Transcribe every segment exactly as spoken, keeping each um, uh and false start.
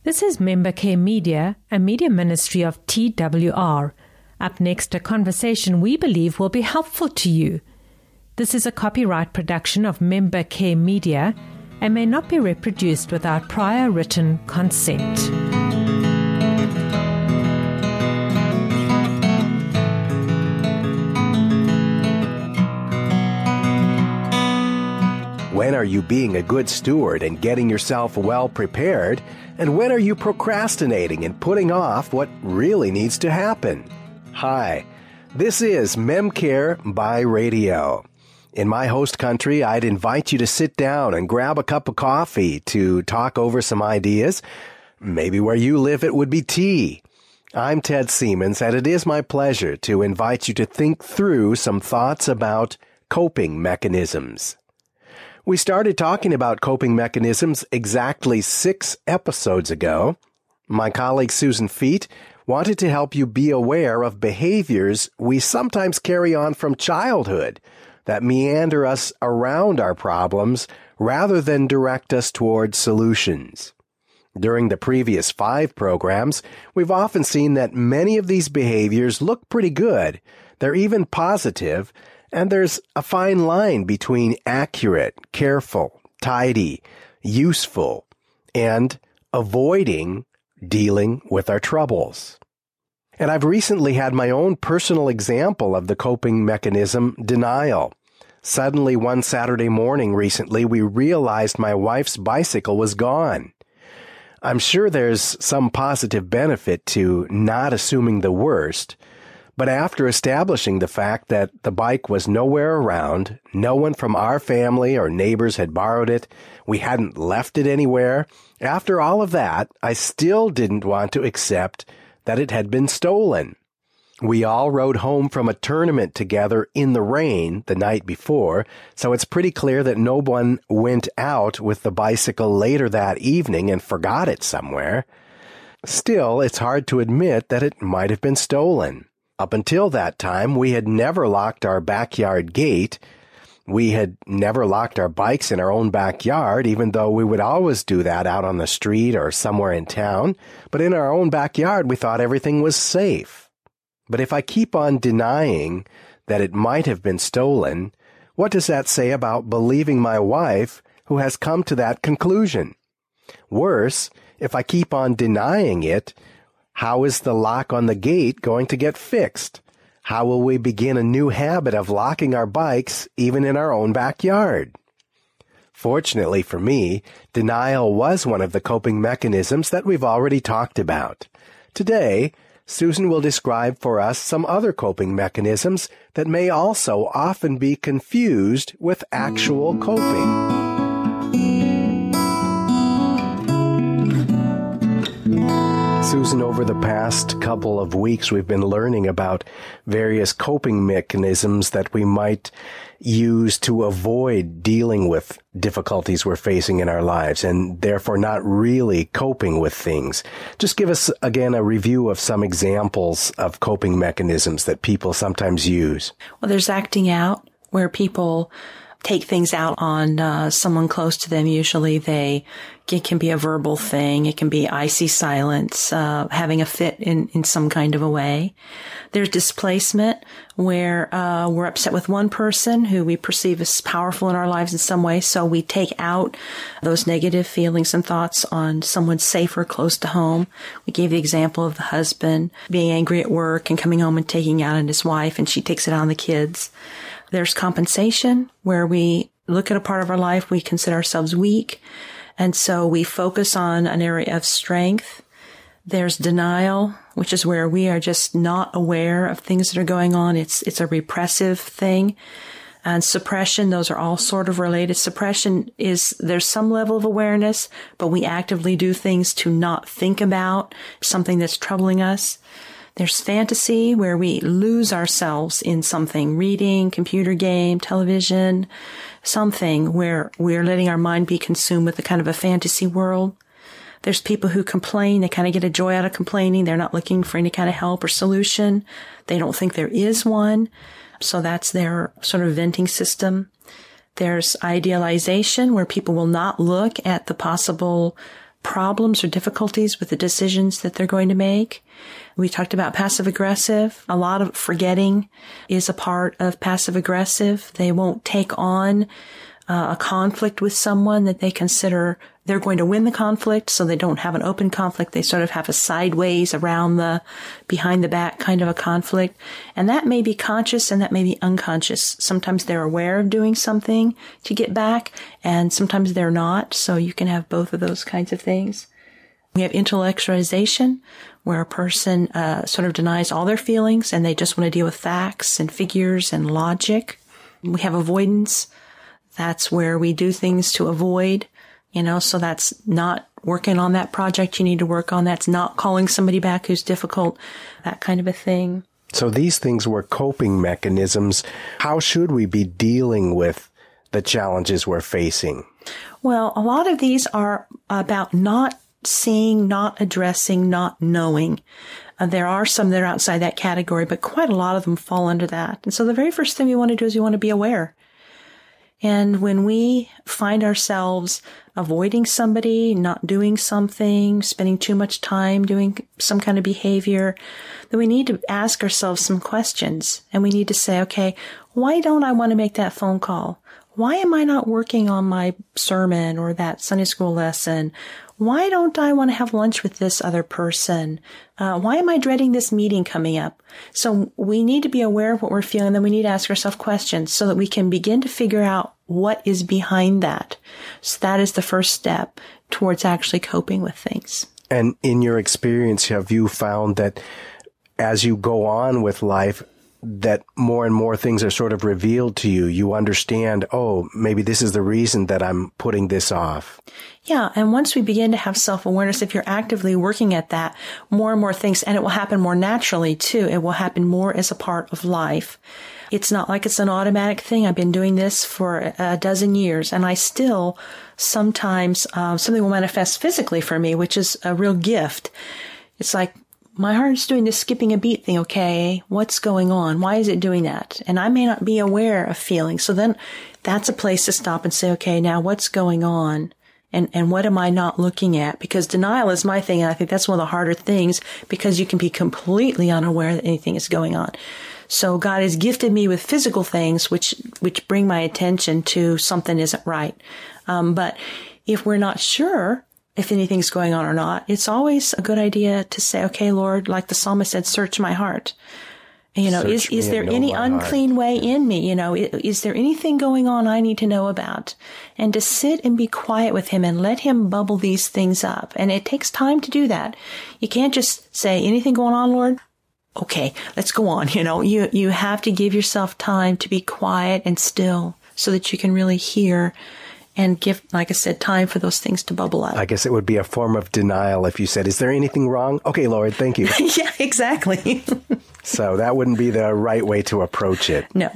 This is Member Care Media, a media ministry of T W R. Up next, a conversation we believe will be helpful to you. This is a copyright production of Member Care Media and may not be reproduced without prior written consent. When are you being a good steward and getting yourself well prepared? And when are you procrastinating and putting off what really needs to happen? Hi, this is MemCare by Radio. In my host country, I'd invite you to sit down and grab a cup of coffee to talk over some ideas. Maybe where you live it would be tea. I'm Ted Siemens, and it is my pleasure to invite you to think through some thoughts about coping mechanisms. We started talking about coping mechanisms exactly six episodes ago. My colleague Susan Feet wanted to help you be aware of behaviors we sometimes carry on from childhood that meander us around our problems rather than direct us towards solutions. During the previous five programs, we've often seen that many of these behaviors look pretty good. They're even positive. And there's a fine line between accurate, careful, tidy, useful, and avoiding dealing with our troubles. And I've recently had my own personal example of the coping mechanism, denial. Suddenly, one Saturday morning recently, we realized my wife's bicycle was gone. I'm sure there's some positive benefit to not assuming the worst, but after establishing the fact that the bike was nowhere around, no one from our family or neighbors had borrowed it, we hadn't left it anywhere, after all of that, I still didn't want to accept that it had been stolen. We all rode home from a tournament together in the rain the night before, so it's pretty clear that no one went out with the bicycle later that evening and forgot it somewhere. Still, it's hard to admit that it might have been stolen. Up until that time, we had never locked our backyard gate. We had never locked our bikes in our own backyard, even though we would always do that out on the street or somewhere in town. But in our own backyard, we thought everything was safe. But if I keep on denying that it might have been stolen, what does that say about believing my wife, who has come to that conclusion? Worse, if I keep on denying it, how is the lock on the gate going to get fixed? How will we begin a new habit of locking our bikes even in our own backyard? Fortunately for me, denial was one of the coping mechanisms that we've already talked about. Today, Susan will describe for us some other coping mechanisms that may also often be confused with actual coping. Susan, over the past couple of weeks, we've been learning about various coping mechanisms that we might use to avoid dealing with difficulties we're facing in our lives and therefore not really coping with things. Just give us, again, a review of some examples of coping mechanisms that people sometimes use. Well, there's acting out, where people take things out on uh, someone close to them. Usually they, it can be a verbal thing. It can be icy silence, uh, having a fit in, in some kind of a way. There's displacement, where uh, we're upset with one person who we perceive as powerful in our lives in some way, so we take out those negative feelings and thoughts on someone safer close to home. We gave the example of the husband being angry at work and coming home and taking out on his wife, and she takes it on the kids. There's compensation, where we look at a part of our life, we consider ourselves weak, and so we focus on an area of strength. There's denial, which is where we are just not aware of things that are going on. It's it's a repressive thing. And suppression, those are all sort of related. Suppression is, there's some level of awareness, but we actively do things to not think about something that's troubling us. There's fantasy, where we lose ourselves in something, reading, computer game, television, something where we're letting our mind be consumed with a kind of a fantasy world. There's people who complain. They kind of get a joy out of complaining. They're not looking for any kind of help or solution. They don't think there is one. So that's their sort of venting system. There's idealization, where people will not look at the possible problems or difficulties with the decisions that they're going to make. We talked about passive aggressive. A lot of forgetting is a part of passive aggressive. They won't take on uh, a conflict with someone that they consider they're going to win the conflict, so they don't have an open conflict. They sort of have a sideways, around the, behind the back kind of a conflict. And that may be conscious and that may be unconscious. Sometimes they're aware of doing something to get back, and sometimes they're not. So you can have both of those kinds of things. We have intellectualization, where a person uh, sort of denies all their feelings and they just want to deal with facts and figures and logic. We have avoidance. That's where we do things to avoid. You know, so that's not working on that project you need to work on. That's not calling somebody back who's difficult, that kind of a thing. So these things were coping mechanisms. How should we be dealing with the challenges we're facing? Well, a lot of these are about not seeing, not addressing, not knowing. Uh, there are some that are outside that category, but quite a lot of them fall under that. And so the very first thing we want to do is we want to be aware. And when we find ourselves avoiding somebody, not doing something, spending too much time doing some kind of behavior, then we need to ask ourselves some questions. And we need to say, okay, why don't I want to make that phone call? Why am I not working on my sermon or that Sunday school lesson? Why don't I want to have lunch with this other person? Uh, why am I dreading this meeting coming up? So we need to be aware of what we're feeling, then we need to ask ourselves questions so that we can begin to figure out what is behind that. So that is the first step towards actually coping with things. And in your experience, have you found that as you go on with life, that more and more things are sort of revealed to you? You understand, oh, maybe this is the reason that I'm putting this off. Yeah. And once we begin to have self-awareness, if you're actively working at that, more and more things, and it will happen more naturally too. It will happen more as a part of life. It's not like it's an automatic thing. I've been doing this for a dozen years, and I still sometimes, uh, something will manifest physically for me, which is a real gift. It's like, my heart's doing this skipping a beat thing. Okay, what's going on? Why is it doing that? And I may not be aware of feelings. So then that's a place to stop and say, okay, now what's going on? And, and what am I not looking at? Because denial is my thing. And I think that's one of the harder things, because you can be completely unaware that anything is going on. So God has gifted me with physical things, which, which bring my attention to something isn't right. Um, but if we're not sure if anything's going on or not, it's always a good idea to say, okay, Lord, like the psalmist said, search my heart. You know, Search is, is there any unclean heart. way in me? You know, is, is there anything going on I need to know about? And to sit and be quiet with him and let him bubble these things up. And it takes time to do that. You can't just say, anything going on, Lord? Okay, let's go on. You know, you, you have to give yourself time to be quiet and still so that you can really hear and give, like I said, time for those things to bubble up. I guess it would be a form of denial if you said, is there anything wrong? Okay, Lord, thank you. Yeah, exactly. So that wouldn't be the right way to approach it. No.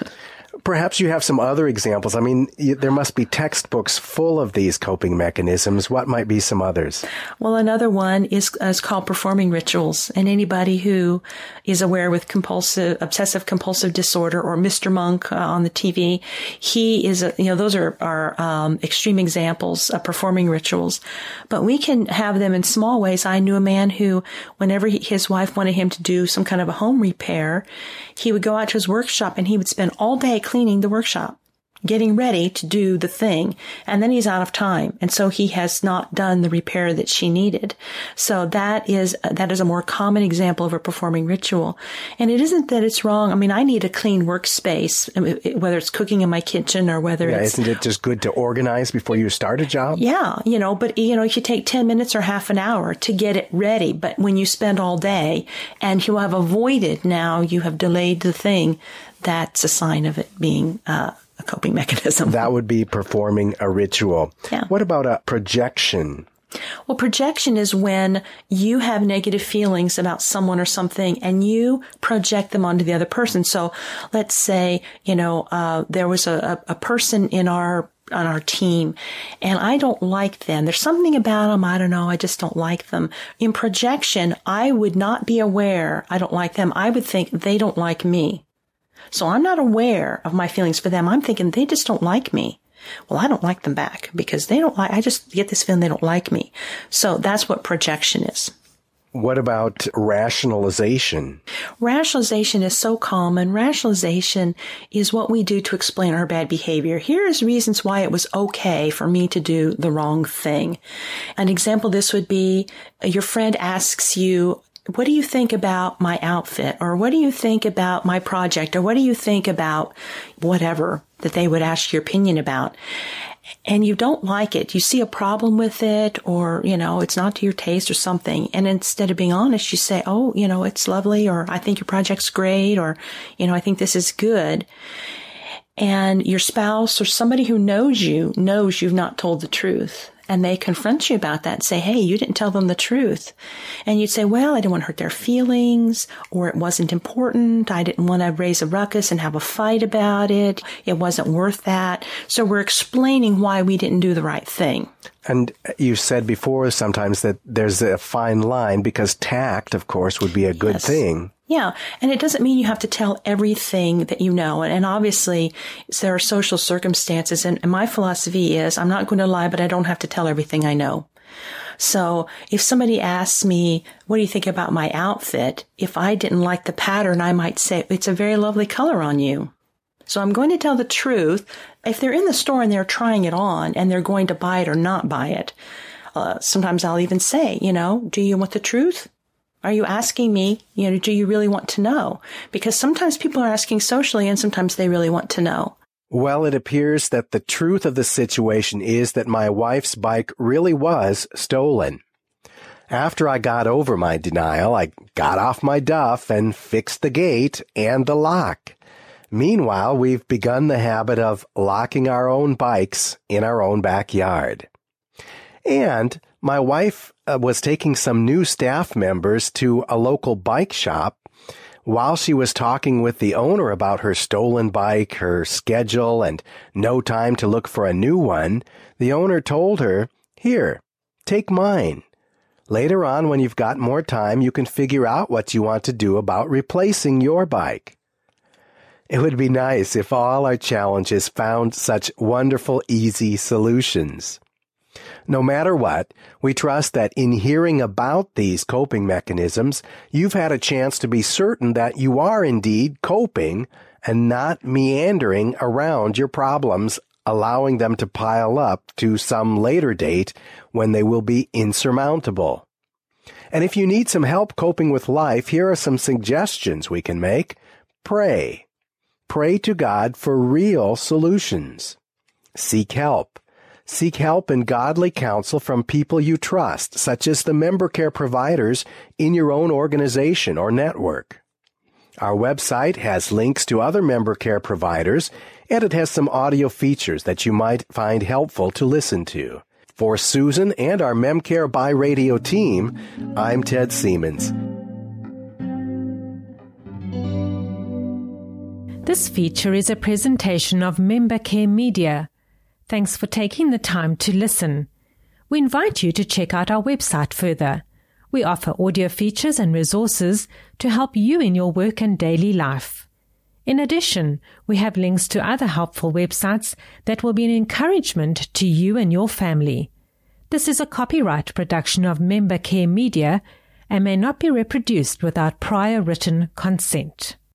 Perhaps you have some other examples. I mean, y- there must be textbooks full of these coping mechanisms. What might be some others? Well, another one is, is called performing rituals. And anybody who is aware with compulsive, obsessive compulsive disorder, or Mister Monk uh, on the T V, he is, a, you know, those are, are um, extreme examples of performing rituals. But we can have them in small ways. I knew a man who, whenever he, his wife wanted him to do some kind of a home repair, he would go out to his workshop and he would spend all day cleaning the workshop, getting ready to do the thing. And then he's out of time. And so he has not done the repair that she needed. So that is, that is a more common example of a performing ritual. And it isn't that it's wrong. I mean, I need a clean workspace, whether it's cooking in my kitchen or whether yeah, it's... Isn't it just good to organize before you start a job? Yeah. You know, but, you know, you take ten minutes or half an hour to get it ready. But when you spend all day and you have avoided, now you have delayed the thing, that's a sign of it being uh, a coping mechanism. That would be performing a ritual. Yeah. What about a projection? Well, projection is when you have negative feelings about someone or something and you project them onto the other person. So let's say, you know, uh, there was a, a person in our on our team and I don't like them. There's something about them. I don't know. I just don't like them. In projection, I would not be aware I don't like them. I would think they don't like me. So I'm not aware of my feelings for them. I'm thinking they just don't like me. Well, I don't like them back because they don't like, I just get this feeling they don't like me. So that's what projection is. What about rationalization? Rationalization is so common. Rationalization is what we do to explain our bad behavior. Here is reasons why it was okay for me to do the wrong thing. An example of this would be your friend asks you, what do you think about my outfit? Or what do you think about my project? Or what do you think about whatever that they would ask your opinion about? And you don't like it. You see a problem with it, or, you know, it's not to your taste or something. And instead of being honest, you say, oh, you know, it's lovely, or I think your project's great, or, you know, I think this is good. And your spouse or somebody who knows you knows you've not told the truth. And they confront you about that and say, hey, you didn't tell them the truth. And you'd say, well, I didn't want to hurt their feelings, or it wasn't important. I didn't want to raise a ruckus and have a fight about it. It wasn't worth that. So we're explaining why we didn't do the right thing. And you said before sometimes that there's a fine line, because tact, of course, would be a good Yes. thing. Yeah. And it doesn't mean you have to tell everything that you know. And obviously there are social circumstances. And my philosophy is I'm not going to lie, but I don't have to tell everything I know. So if somebody asks me, what do you think about my outfit? If I didn't like the pattern, I might say, it's a very lovely color on you. So I'm going to tell the truth. If they're in the store and they're trying it on and they're going to buy it or not buy it, uh, sometimes I'll even say, you know, do you want the truth? Are you asking me, you know, do you really want to know? Because sometimes people are asking socially and sometimes they really want to know. Well, it appears that the truth of the situation is that my wife's bike really was stolen. After I got over my denial, I got off my duff and fixed the gate and the lock. Meanwhile, we've begun the habit of locking our own bikes in our own backyard. And my wife uh, was taking some new staff members to a local bike shop. While she was talking with the owner about her stolen bike, her schedule, and no time to look for a new one, the owner told her, "Here, take mine. Later on, when you've got more time, you can figure out what you want to do about replacing your bike." It would be nice if all our challenges found such wonderful, easy solutions. No matter what, we trust that in hearing about these coping mechanisms, you've had a chance to be certain that you are indeed coping and not meandering around your problems, allowing them to pile up to some later date when they will be insurmountable. And if you need some help coping with life, here are some suggestions we can make. Pray. Pray to God for real solutions. Seek help. Seek help and godly counsel from people you trust, such as the member care providers in your own organization or network. Our website has links to other member care providers, and it has some audio features that you might find helpful to listen to. For Susan and our MemCare by Radio team, I'm Ted Siemens. This feature is a presentation of Member Care Media. Thanks for taking the time to listen. We invite you to check out our website further. We offer audio features and resources to help you in your work and daily life. In addition, we have links to other helpful websites that will be an encouragement to you and your family. This is a copyright production of Member Care Media and may not be reproduced without prior written consent.